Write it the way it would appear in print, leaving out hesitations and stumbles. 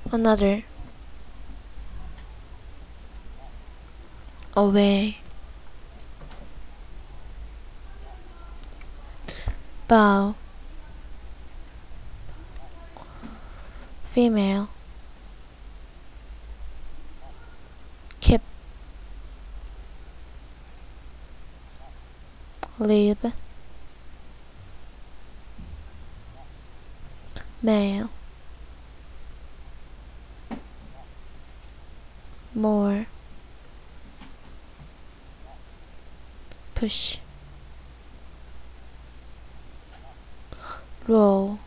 another, away, bow, female, keep, leave, male, more, push, roll,